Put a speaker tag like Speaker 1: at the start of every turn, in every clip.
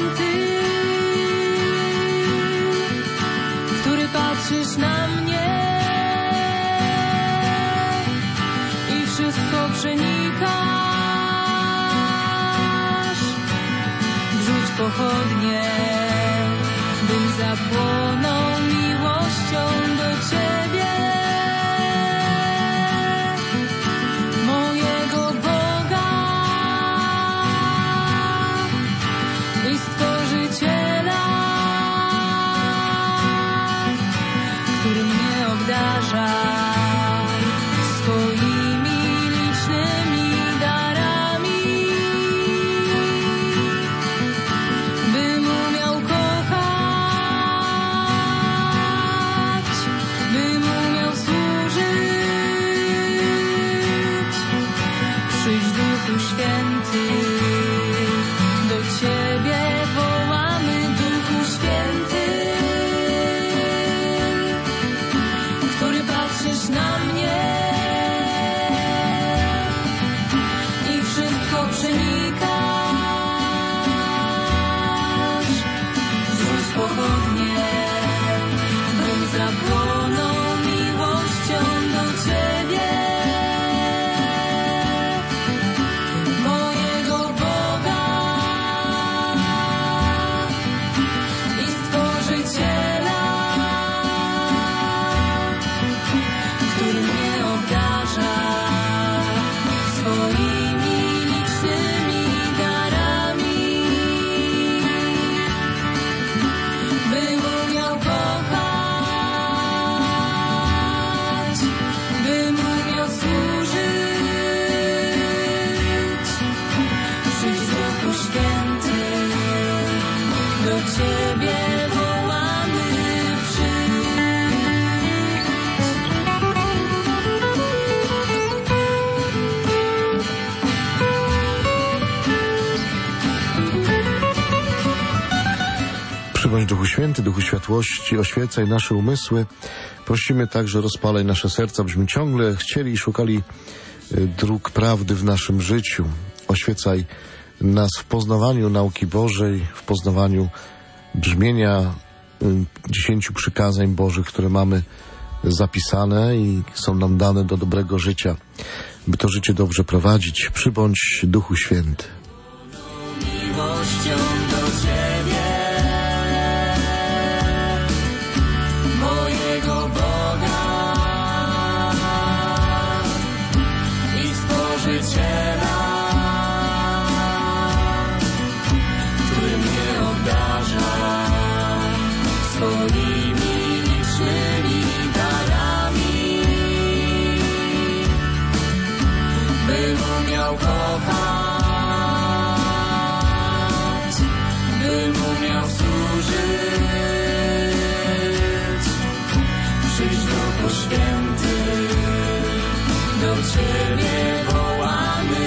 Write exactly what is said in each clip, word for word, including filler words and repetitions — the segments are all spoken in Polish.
Speaker 1: Święty, który patrzysz na mnie i wszystko przenikasz. Wrzuć pochodnie, bym zapłonął miłością do Ciebie, mojego Boga i Stworzyciela, który mnie obdarza swoimi licznymi darami, bym umiał kochać, bym umiał służyć. Przyjdź, Duchu Święty, do Ciebie wołamy, Duchu Święty, który patrzysz na mnie i wszystko przenikasz. Rzuć pochodnie, bym zapłonął miłością do Ciebie, mojego Boga i Stworzyciela, który mnie obdarza swoimi licznymi darami, bym umiał kochać, bym umiał służyć. Przyjdź, Duchu Święty, do Ciebie wołamy, przyjdź.
Speaker 2: Przybądź, Duchu Święty, Duchu Światłości, oświecaj nasze umysły. Prosimy także, rozpalaj nasze serca, byśmy ciągle chcieli i szukali y, dróg prawdy w naszym życiu. Oświecaj nas w poznawaniu nauki Bożej, w poznawaniu brzmienia y, dziesięciu przykazań Bożych, które mamy zapisane i są nam dane do dobrego życia, by to życie dobrze prowadzić. Przybądź, Duchu Święty.
Speaker 1: Miłością do Ciebie, mojego Boga i Stworzyciela, który mnie obdarza swoimi licznymi darami, bym umiał kochać, bym umiał służyć. Przyjdź, Duchu Święty, do Ciebie wołamy,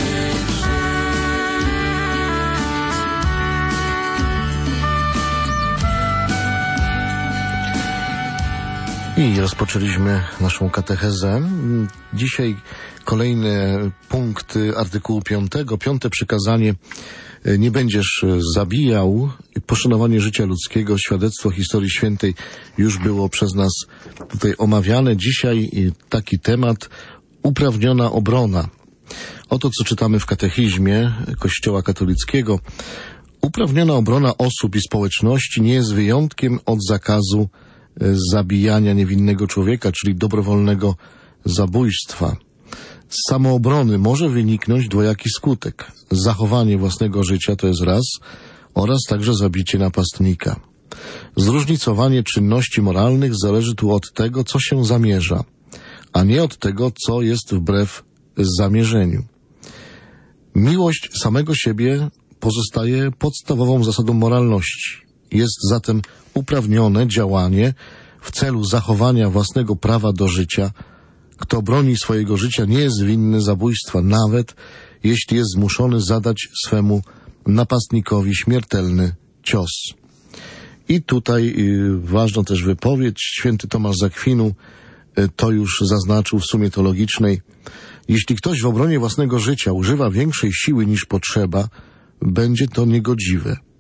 Speaker 2: I rozpoczęliśmy naszą katechezę. Dzisiaj kolejny punkt artykułu piątego. Piąte przykazanie: nie będziesz zabijał. Poszanowanie życia ludzkiego, świadectwo historii świętej już było przez nas tutaj omawiane. Dzisiaj taki temat: uprawniona obrona. Oto co czytamy w katechizmie Kościoła katolickiego. Uprawniona obrona osób i społeczności nie jest wyjątkiem od zakazu zabijania niewinnego człowieka, czyli dobrowolnego zabójstwa. Z samoobrony może wyniknąć dwojaki skutek. Zachowanie własnego życia to jest raz, oraz także zabicie napastnika. Zróżnicowanie czynności moralnych zależy tu od tego, co się zamierza, a nie od tego, co jest wbrew zamierzeniu. Miłość samego siebie pozostaje podstawową zasadą moralności. Jest zatem uprawnione działanie w celu zachowania własnego prawa do życia. Kto broni swojego życia, nie jest winny zabójstwa, nawet jeśli jest zmuszony zadać swemu napastnikowi śmiertelny cios. I tutaj y, ważna też wypowiedź. Święty Tomasz z Akwinu y, to już zaznaczył w sumie teologicznej. Jeśli ktoś w obronie własnego życia używa większej siły niż potrzeba, będzie to niegodziwe.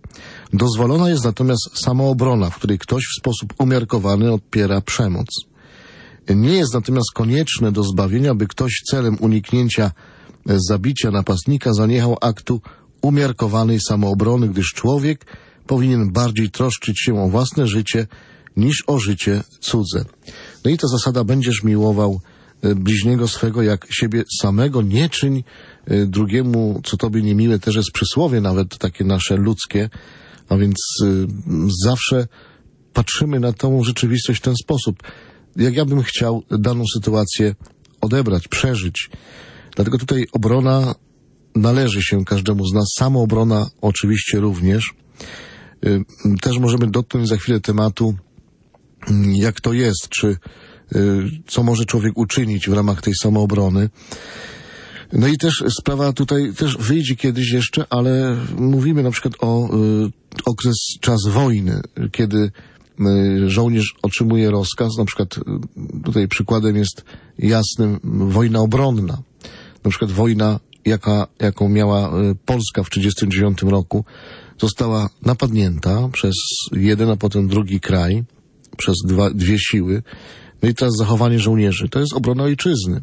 Speaker 2: Dozwolona jest natomiast samoobrona, w której ktoś w sposób umiarkowany odpiera przemoc. Nie jest natomiast konieczne do zbawienia, by ktoś celem uniknięcia zabicia napastnika zaniechał aktu umiarkowanej samoobrony, gdyż człowiek powinien bardziej troszczyć się o własne życie niż o życie cudze. No i ta zasada: będziesz miłował bliźniego swego jak siebie samego, nie czyń drugiemu, co tobie niemiłe, też jest przysłowie nawet takie nasze ludzkie, a więc y, zawsze patrzymy na tą rzeczywistość w ten sposób. Jak ja bym chciał daną sytuację odebrać, przeżyć. Dlatego tutaj obrona należy się każdemu z nas, samoobrona oczywiście również. Y, też możemy dotknąć za chwilę tematu, y, jak to jest, czy y, co może człowiek uczynić w ramach tej samoobrony. No i też sprawa tutaj też wyjdzie kiedyś jeszcze, ale mówimy na przykład o y, okres, czas wojny, kiedy y, żołnierz otrzymuje rozkaz, na przykład y, tutaj przykładem jest jasnym wojna obronna. Na przykład wojna, jaka, jaką miała y, Polska w tysiąc dziewięćset trzydziestym dziewiątym roku, została napadnięta przez jeden, a potem drugi kraj, przez dwa, dwie siły. No i teraz zachowanie żołnierzy. To jest obrona ojczyzny.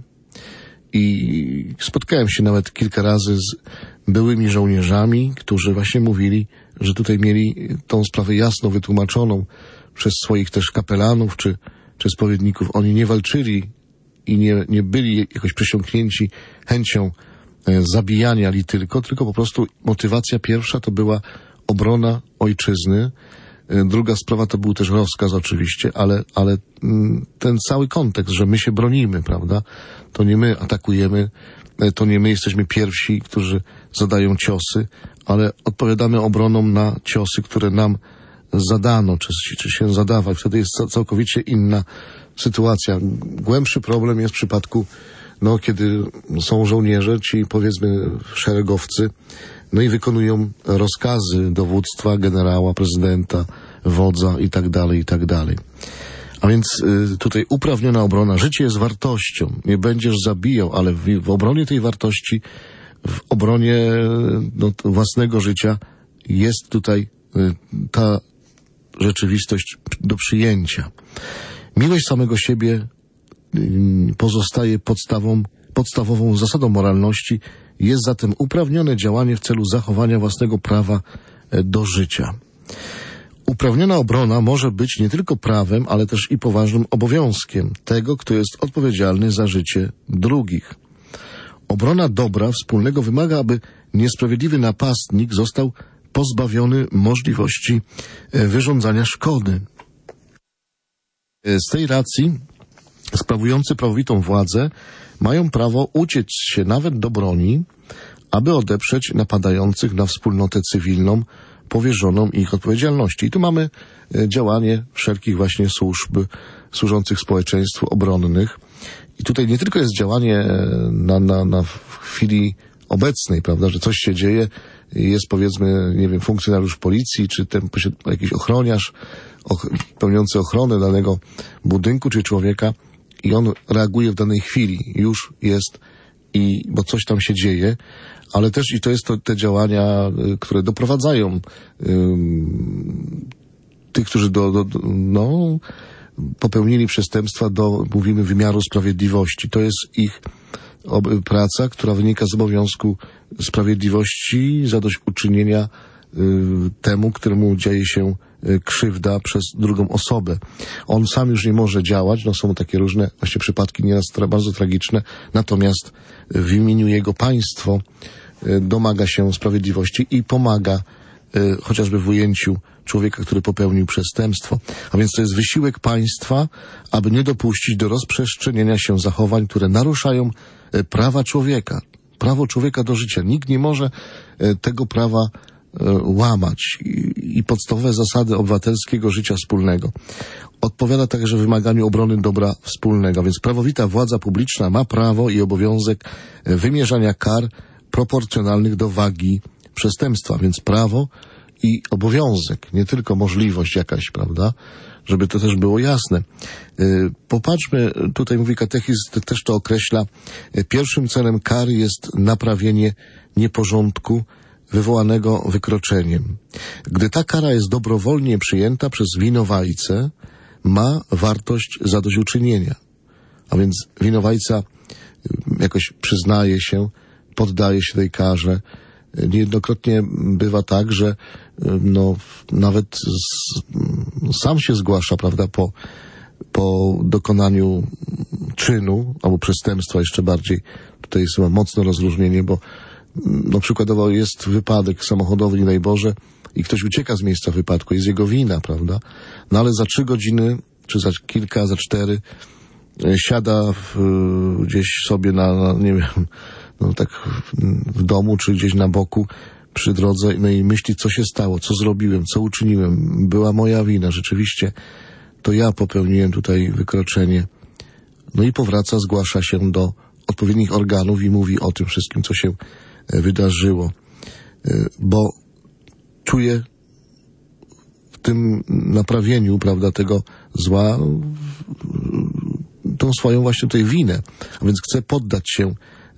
Speaker 2: I spotkałem się nawet kilka razy z byłymi żołnierzami, którzy właśnie mówili, że tutaj mieli tą sprawę jasno wytłumaczoną przez swoich też kapelanów czy, czy spowiedników. Oni nie walczyli i nie, nie byli jakoś przesiąknięci chęcią e, zabijania li tylko, tylko po prostu motywacja pierwsza to była obrona ojczyzny. Druga sprawa to był też rozkaz oczywiście, ale, ale ten cały kontekst, że my się bronimy, prawda? To nie my atakujemy, to nie my jesteśmy pierwsi, którzy zadają ciosy, ale odpowiadamy obroną na ciosy, które nam zadano, czy, czy się zadawa. I wtedy jest całkowicie inna sytuacja. Głębszy problem jest w przypadku, no, kiedy są żołnierze, ci powiedzmy szeregowcy, no i wykonują rozkazy dowództwa, generała, prezydenta, wodza i tak dalej, i tak dalej. A więc y, tutaj uprawniona obrona. Życie jest wartością. Nie będziesz zabijał, ale w, w obronie tej wartości, w obronie no, własnego życia jest tutaj y, ta rzeczywistość do przyjęcia. Miłość samego siebie y, pozostaje podstawą, podstawową zasadą moralności. Jest zatem uprawnione działanie w celu zachowania własnego prawa do życia. Uprawniona obrona może być nie tylko prawem, ale też i poważnym obowiązkiem tego, kto jest odpowiedzialny za życie drugich. Obrona dobra wspólnego wymaga, aby niesprawiedliwy napastnik został pozbawiony możliwości wyrządzania szkody. Z tej racji sprawujący prawowitą władzę mają prawo uciec się nawet do broni, aby odeprzeć napadających na wspólnotę cywilną powierzoną ich odpowiedzialności. I tu mamy działanie wszelkich właśnie służb służących społeczeństwu obronnych. I tutaj nie tylko jest działanie na, na, na chwili obecnej, prawda, że coś się dzieje, jest powiedzmy, nie wiem, funkcjonariusz policji, czy ten jakiś ochroniarz och, pełniący ochronę danego budynku czy człowieka i on reaguje w danej chwili. Już jest i, bo coś tam się dzieje, ale też i to jest to, te działania, y, które doprowadzają y, tych, którzy do, do, do, no, popełnili przestępstwa do, mówimy, wymiaru sprawiedliwości. To jest ich ob, praca, która wynika z obowiązku sprawiedliwości, zadośćuczynienia y, temu, któremu dzieje się y, krzywda przez drugą osobę. On sam już nie może działać, no są takie różne właśnie przypadki nieraz tra- bardzo tragiczne, natomiast w imieniu jego państwo y, domaga się sprawiedliwości i pomaga y, chociażby w ujęciu człowieka, który popełnił przestępstwo. A więc to jest wysiłek państwa, aby nie dopuścić do rozprzestrzeniania się zachowań, które naruszają y, prawa człowieka. Prawo człowieka do życia. Nikt nie może y, tego prawa y, łamać I, i podstawowe zasady obywatelskiego życia wspólnego. Odpowiada także wymaganiu obrony dobra wspólnego, więc prawowita władza publiczna ma prawo i obowiązek wymierzania kar proporcjonalnych do wagi przestępstwa, więc prawo i obowiązek, nie tylko możliwość jakaś, prawda, żeby to też było jasne. Popatrzmy, tutaj mówi katechizm, też to określa, pierwszym celem kary jest naprawienie nieporządku wywołanego wykroczeniem. Gdy ta kara jest dobrowolnie przyjęta przez winowajcę, ma wartość zadośćuczynienia. A więc winowajca jakoś przyznaje się, poddaje się tej karze. Niejednokrotnie bywa tak, że no, nawet z, sam się zgłasza, prawda, po, po dokonaniu czynu, albo przestępstwa jeszcze bardziej. Tutaj jest chyba mocne rozróżnienie, bo no, przykładowo jest wypadek samochodowy, nie daj Boże, i ktoś ucieka z miejsca wypadku, jest jego wina, prawda? No ale za trzy godziny, czy za kilka, za cztery, siada w, gdzieś sobie na, na, nie wiem, no tak w domu, czy gdzieś na boku, przy drodze, no i myśli, co się stało, co zrobiłem, co uczyniłem. Była moja wina, rzeczywiście to ja popełniłem tutaj wykroczenie. No i powraca, zgłasza się do odpowiednich organów i mówi o tym wszystkim, co się wydarzyło. Bo czuje w tym naprawieniu, prawda, tego zła tą swoją właśnie tutaj winę. A więc chce poddać się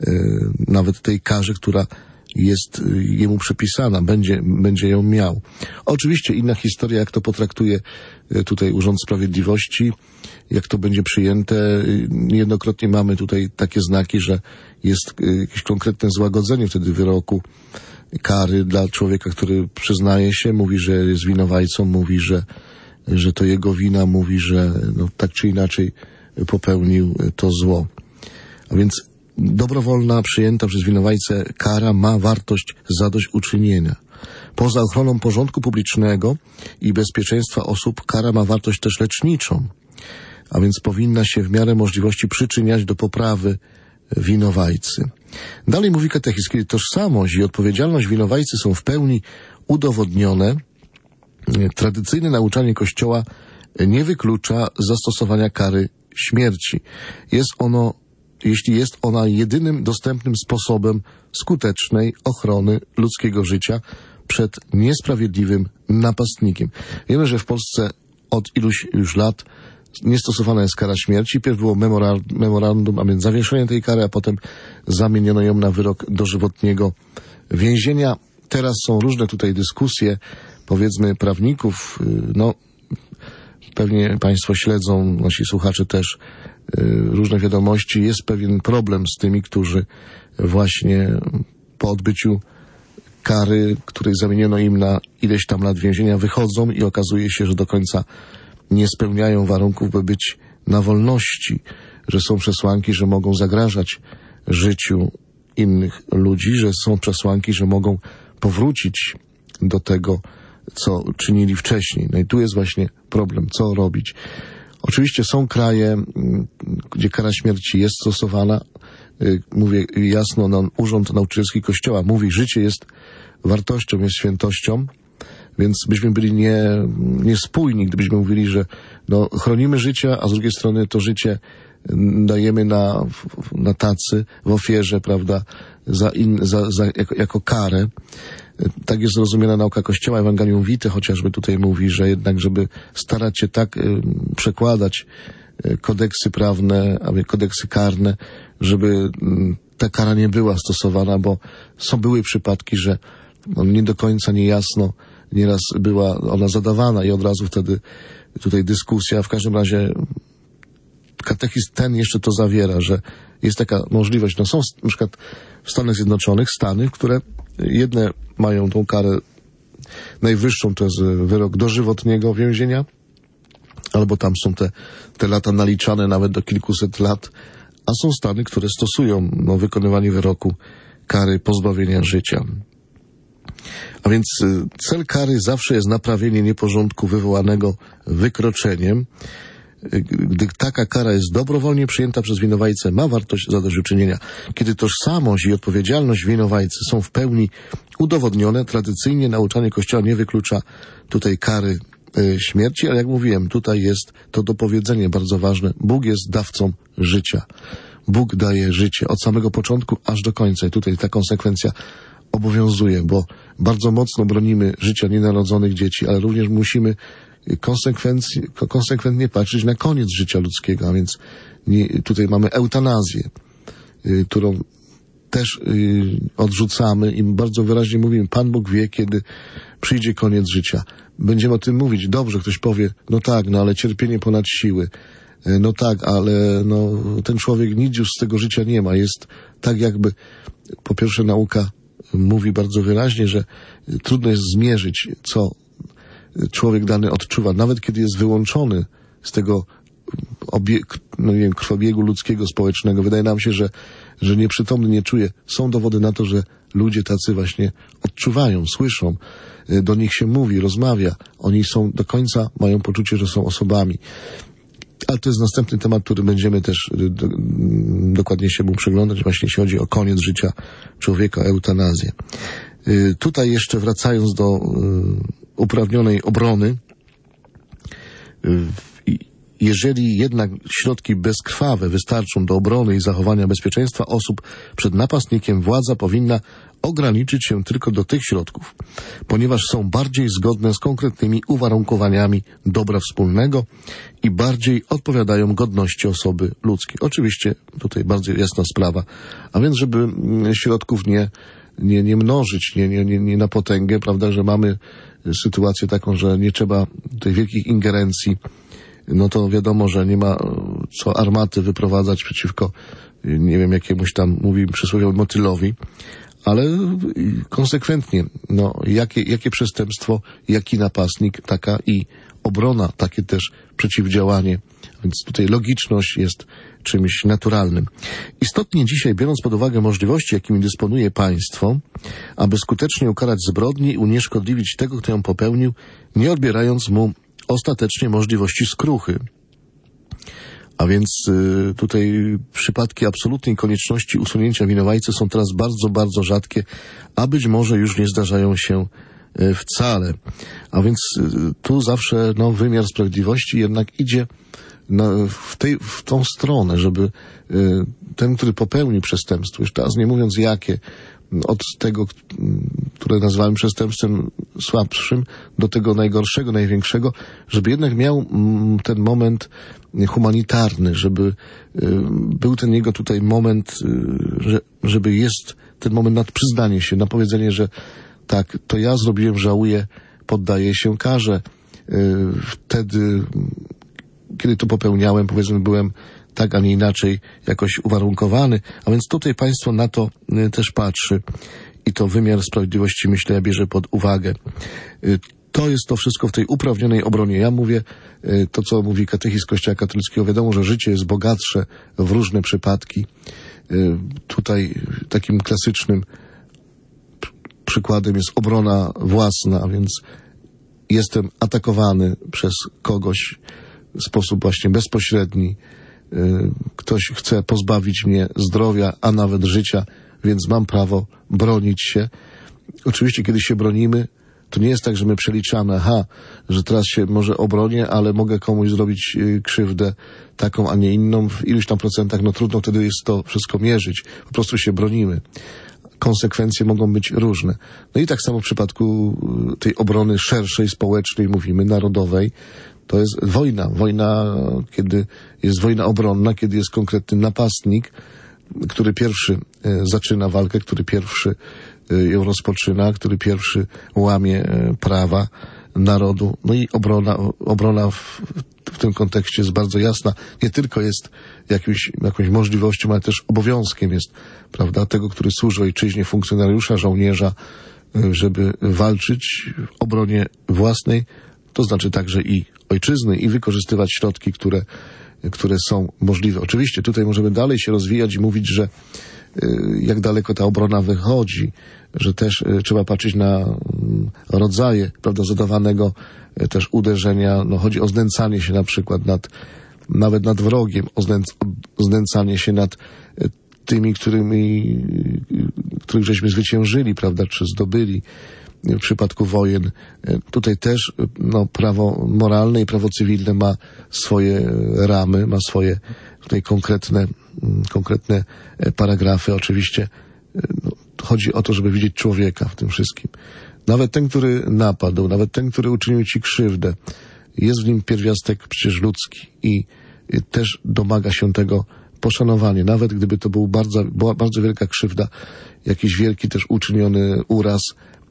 Speaker 2: nawet tej karze, która jest jemu przypisana, będzie, będzie ją miał. Oczywiście inna historia, jak to potraktuje tutaj Urząd Sprawiedliwości, jak to będzie przyjęte. Niejednokrotnie mamy tutaj takie znaki, że jest jakieś konkretne złagodzenie wtedy wyroku, kary dla człowieka, który przyznaje się, mówi, że jest winowajcą, mówi, że, że to jego wina, mówi, że no, tak czy inaczej popełnił to zło. A więc dobrowolna, przyjęta przez winowajcę kara ma wartość zadośćuczynienia. Poza ochroną porządku publicznego i bezpieczeństwa osób, kara ma wartość też leczniczą, a więc powinna się w miarę możliwości przyczyniać do poprawy winowajcy. Dalej mówi katechizm, kiedy tożsamość i odpowiedzialność winowajcy są w pełni udowodnione, tradycyjne nauczanie Kościoła nie wyklucza zastosowania kary śmierci. Jest ono jeśli jest ona jedynym dostępnym sposobem skutecznej ochrony ludzkiego życia przed niesprawiedliwym napastnikiem. Wiemy, że w Polsce od iluś już lat niestosowana jest kara śmierci. Pierw było memorandum, a więc zawieszenie tej kary, a potem zamieniono ją na wyrok dożywotniego więzienia. Teraz są różne tutaj dyskusje, powiedzmy, prawników. No, pewnie Państwo śledzą, nasi słuchacze też, różne wiadomości. Jest pewien problem z tymi, którzy właśnie po odbyciu kary, której zamieniono im na ileś tam lat więzienia, wychodzą i okazuje się, że do końca nie spełniają warunków, by być na wolności, że są przesłanki, że mogą zagrażać życiu innych ludzi, że są przesłanki, że mogą powrócić do tego, co czynili wcześniej. No i tu jest właśnie problem, co robić. Oczywiście są kraje, gdzie kara śmierci jest stosowana. Mówię jasno, no, Urząd Nauczycielski Kościoła mówi, życie jest wartością, jest świętością, więc byśmy byli nie, niespójni, gdybyśmy mówili, że no, chronimy życie, a z drugiej strony to życie dajemy na, na tacy, w ofierze, prawda, za in, za, za, jako, jako karę. Tak jest rozumiana nauka Kościoła. Ewangelium Vitae chociażby tutaj mówi, że jednak, żeby starać się tak y, przekładać y, kodeksy prawne, a kodeksy karne, żeby y, ta kara nie była stosowana, bo są były przypadki, że no, nie do końca niejasno nieraz była ona zadawana i od razu wtedy tutaj dyskusja. W każdym razie katechizm ten jeszcze to zawiera, że jest taka możliwość. No są na przykład w Stanach Zjednoczonych Stany, które jedne mają tą karę najwyższą, to jest wyrok dożywotniego więzienia, albo tam są te, te lata naliczane nawet do kilkuset lat, a są Stany, które stosują no, wykonywanie wyroku kary pozbawienia życia. A więc cel kary zawsze jest naprawienie nieporządku wywołanego wykroczeniem. Gdy taka kara jest dobrowolnie przyjęta przez winowajcę, ma wartość zadośćuczynienia. Kiedy tożsamość i odpowiedzialność winowajcy są w pełni udowodnione, tradycyjnie nauczanie Kościoła nie wyklucza tutaj kary y, śmierci, ale jak mówiłem, tutaj jest to dopowiedzenie bardzo ważne. Bóg jest dawcą życia. Bóg daje życie od samego początku aż do końca. I tutaj ta konsekwencja obowiązuje, bo bardzo mocno bronimy życia nienarodzonych dzieci, ale również musimy konsekwentnie patrzeć na koniec życia ludzkiego, a więc nie, tutaj mamy eutanazję, y, którą też y, odrzucamy i bardzo wyraźnie mówimy, Pan Bóg wie, kiedy przyjdzie koniec życia. Będziemy o tym mówić. Dobrze, ktoś powie, no tak, no ale cierpienie ponad siły. No tak, ale no, ten człowiek nic już z tego życia nie ma. Jest tak jakby, po pierwsze nauka mówi bardzo wyraźnie, że trudno jest zmierzyć, co człowiek dany odczuwa, nawet kiedy jest wyłączony z tego obieg, no nie wiem, krwobiegu ludzkiego, społecznego. Wydaje nam się, że, że nieprzytomny nie czuje. Są dowody na to, że ludzie tacy właśnie odczuwają, słyszą, do nich się mówi, rozmawia. Oni są do końca, mają poczucie, że są osobami. Ale to jest następny temat, który będziemy też do, dokładnie się mu przyglądać, właśnie jeśli chodzi o koniec życia człowieka, eutanazję. Y, tutaj jeszcze wracając do y, uprawnionej obrony, y, jeżeli jednak środki bezkrwawe wystarczą do obrony i zachowania bezpieczeństwa osób przed napastnikiem, władza powinna ograniczyć się tylko do tych środków, ponieważ są bardziej zgodne z konkretnymi uwarunkowaniami dobra wspólnego i bardziej odpowiadają godności osoby ludzkiej. Oczywiście tutaj bardzo jasna sprawa, a więc żeby środków nie, nie, nie mnożyć, nie, nie, nie, nie na potęgę, prawda, że mamy sytuację taką, że nie trzeba tej wielkich ingerencji, no to wiadomo, że nie ma co armaty wyprowadzać przeciwko, nie wiem, jakiemuś tam, mówi przysłowiowy motylowi, ale konsekwentnie, no, jakie, jakie przestępstwo, jaki napastnik, taka i obrona, takie też przeciwdziałanie. Więc tutaj logiczność jest czymś naturalnym. Istotnie dzisiaj, biorąc pod uwagę możliwości, jakimi dysponuje państwo, aby skutecznie ukarać zbrodnię i unieszkodliwić tego, kto ją popełnił, nie odbierając mu ostatecznie możliwości skruchy. A więc y, tutaj przypadki absolutnej konieczności usunięcia winowajcy są teraz bardzo, bardzo rzadkie, a być może już nie zdarzają się y, wcale. A więc y, tu zawsze no, wymiar sprawiedliwości jednak idzie na, w, tej, w tą stronę, żeby y, ten, który popełni przestępstwo, już teraz nie mówiąc jakie, od tego, które nazwałem przestępstwem słabszym, do tego najgorszego, największego, żeby jednak miał ten moment humanitarny, żeby był ten jego tutaj moment, żeby jest ten moment na przyznanie się, na powiedzenie, że tak, to ja zrobiłem, żałuję, poddaję się karze. Wtedy, kiedy to popełniałem, powiedzmy, byłem tak, a nie inaczej jakoś uwarunkowany, a więc tutaj państwo na to też patrzy i to wymiar sprawiedliwości, myślę, bierze pod uwagę. To jest to wszystko w tej uprawnionej obronie. Ja mówię to, co mówi katechizm Kościoła katolickiego. Wiadomo, że życie jest bogatsze w różne przypadki. Tutaj takim klasycznym przykładem jest obrona własna, a więc jestem atakowany przez kogoś w sposób właśnie bezpośredni. Ktoś chce pozbawić mnie zdrowia, a nawet życia, więc mam prawo bronić się. Oczywiście, kiedy się bronimy, to nie jest tak, że my przeliczamy, aha, że teraz się może obronię, ale mogę komuś zrobić krzywdę taką, a nie inną w iluś tam procentach. No trudno wtedy jest to wszystko mierzyć. Po prostu się bronimy. Konsekwencje mogą być różne. No i tak samo w przypadku tej obrony szerszej, społecznej, mówimy, narodowej, to jest wojna. Wojna, kiedy jest wojna obronna, kiedy jest konkretny napastnik, który pierwszy zaczyna walkę, który pierwszy ją rozpoczyna, który pierwszy łamie prawa narodu. No i obrona, obrona w, w tym kontekście jest bardzo jasna. Nie tylko jest jakimś, jakąś możliwością, ale też obowiązkiem jest, prawda, tego, który służy ojczyźnie, funkcjonariusza, żołnierza, żeby walczyć w obronie własnej, to znaczy także i ojczyzny, i wykorzystywać środki, które, które są możliwe. Oczywiście tutaj możemy dalej się rozwijać i mówić, że jak daleko ta obrona wychodzi, że też trzeba patrzeć na rodzaje, prawda, zadawanego też uderzenia. No, chodzi o znęcanie się na przykład nad, nawet nad wrogiem, o znęc, znęcanie się nad tymi, którymi, których żeśmy zwyciężyli, prawda, czy zdobyli w przypadku wojen. Tutaj też no, prawo moralne i prawo cywilne ma swoje ramy, ma swoje tutaj konkretne, konkretne paragrafy. Oczywiście no, chodzi o to, żeby widzieć człowieka w tym wszystkim. Nawet ten, który napadł, nawet ten, który uczynił ci krzywdę, jest w nim pierwiastek przecież ludzki i też domaga się tego poszanowanie, nawet gdyby to był bardzo, była bardzo wielka krzywda, jakiś wielki też uczyniony uraz,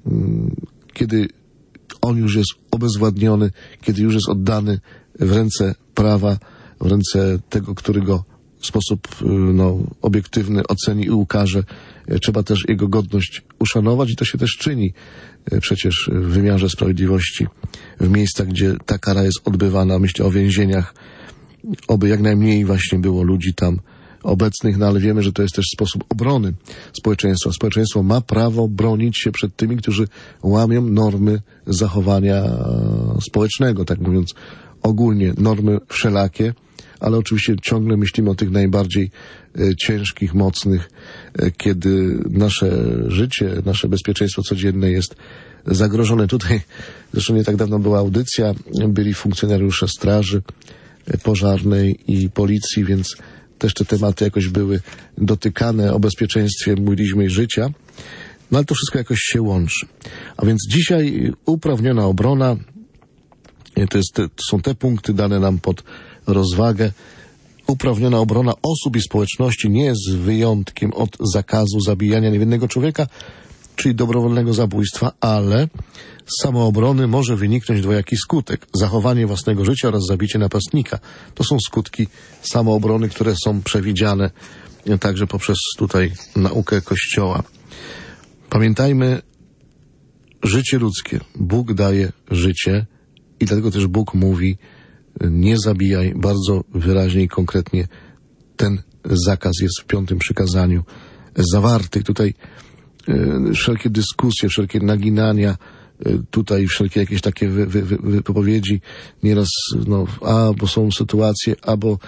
Speaker 2: kiedy on już jest obezwładniony, kiedy już jest oddany w ręce prawa, w ręce tego, który go w sposób no, obiektywny oceni i ukaże. Trzeba też jego godność uszanować i to się też czyni przecież w wymiarze sprawiedliwości, w miejscach, gdzie ta kara jest odbywana. Myślę o więzieniach, oby jak najmniej właśnie było ludzi tam obecnych, no ale wiemy, że to jest też sposób obrony społeczeństwa. Społeczeństwo ma prawo bronić się przed tymi, którzy łamią normy zachowania społecznego, tak mówiąc ogólnie, normy wszelakie, ale oczywiście ciągle myślimy o tych najbardziej e, ciężkich, mocnych, e, kiedy nasze życie, nasze bezpieczeństwo codzienne jest zagrożone. Tutaj zresztą nie tak dawno była audycja, byli funkcjonariusze straży pożarnej i policji, więc też te tematy jakoś były dotykane. O bezpieczeństwie mówiliśmy i życia, no ale to wszystko jakoś się łączy. A więc dzisiaj uprawniona obrona, to, jest te, to są te punkty dane nam pod rozwagę. Uprawniona obrona osób i społeczności nie jest wyjątkiem od zakazu zabijania niewinnego człowieka, czyli dobrowolnego zabójstwa, ale z samoobrony może wyniknąć dwojaki skutek. Zachowanie własnego życia oraz zabicie napastnika. To są skutki samoobrony, które są przewidziane także poprzez tutaj naukę Kościoła. Pamiętajmy, życie ludzkie. Bóg daje życie i dlatego też Bóg mówi, nie zabijaj, bardzo wyraźnie i konkretnie ten zakaz jest w piątym przykazaniu zawarty. Tutaj y, wszelkie dyskusje, wszelkie naginania, y, tutaj wszelkie jakieś takie wy, wy, wy, wypowiedzi, nieraz, no, a, bo są sytuacje, albo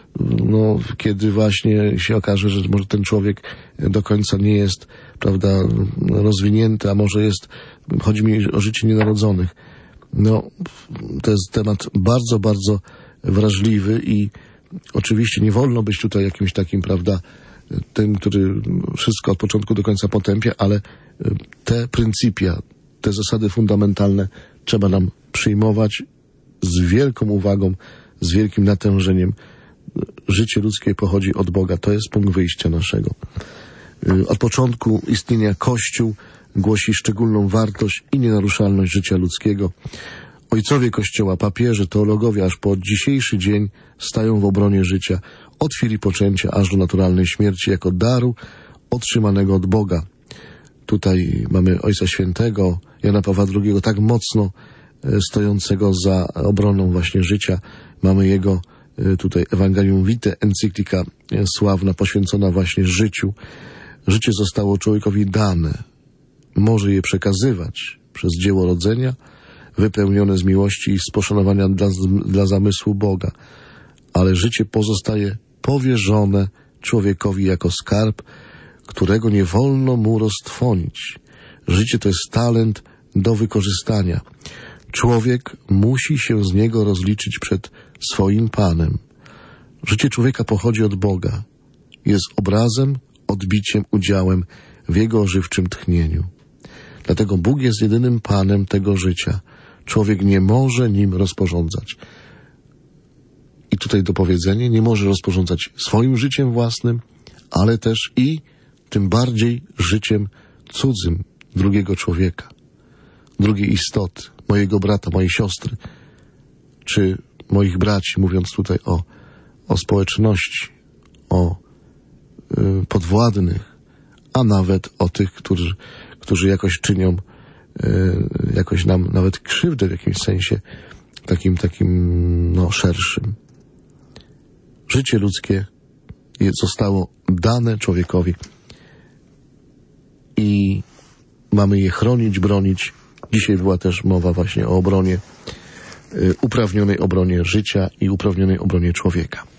Speaker 2: no, kiedy właśnie się okaże, że może ten człowiek do końca nie jest, prawda, rozwinięty, a może jest, chodzi mi o życie nienarodzonych. No, to jest temat bardzo, bardzo wrażliwy i oczywiście nie wolno być tutaj jakimś takim, prawda, tym, który wszystko od początku do końca potępia, ale te pryncypia, te zasady fundamentalne trzeba nam przyjmować z wielką uwagą, z wielkim natężeniem. Życie ludzkie pochodzi od Boga. To jest punkt wyjścia naszego. Od początku istnienia Kościół głosi szczególną wartość i nienaruszalność życia ludzkiego. Ojcowie Kościoła, papieże, teologowie aż po dzisiejszy dzień stają w obronie życia od chwili poczęcia aż do naturalnej śmierci jako daru otrzymanego od Boga. Tutaj mamy Ojca Świętego, Jana Pawła drugiego, tak mocno stojącego za obroną właśnie życia. Mamy jego tutaj Evangelium Vitae, encyklika sławna, poświęcona właśnie życiu. Życie zostało człowiekowi dane. Może je przekazywać przez dzieło rodzenia, wypełnione z miłości i z poszanowania dla, dla zamysłu Boga. Ale życie pozostaje powierzone człowiekowi jako skarb, którego nie wolno mu roztrwonić. Życie to jest talent do wykorzystania. Człowiek musi się z niego rozliczyć przed swoim Panem. Życie człowieka pochodzi od Boga. Jest obrazem, odbiciem, udziałem w jego ożywczym tchnieniu. Dlatego Bóg jest jedynym Panem tego życia. Człowiek nie może nim rozporządzać. I tutaj dopowiedzenie, nie może rozporządzać swoim życiem własnym, ale też i tym bardziej życiem cudzym, drugiego człowieka, drugiej istoty, mojego brata, mojej siostry, czy moich braci, mówiąc tutaj o, o społeczności, o y, podwładnych, a nawet o tych, którzy, którzy jakoś czynią y, jakoś nam nawet krzywdę w jakimś sensie takim, takim no, szerszym. Życie ludzkie jest, zostało dane człowiekowi i mamy je chronić, bronić. Dzisiaj była też mowa właśnie o obronie, y, uprawnionej obronie życia i uprawnionej obronie człowieka.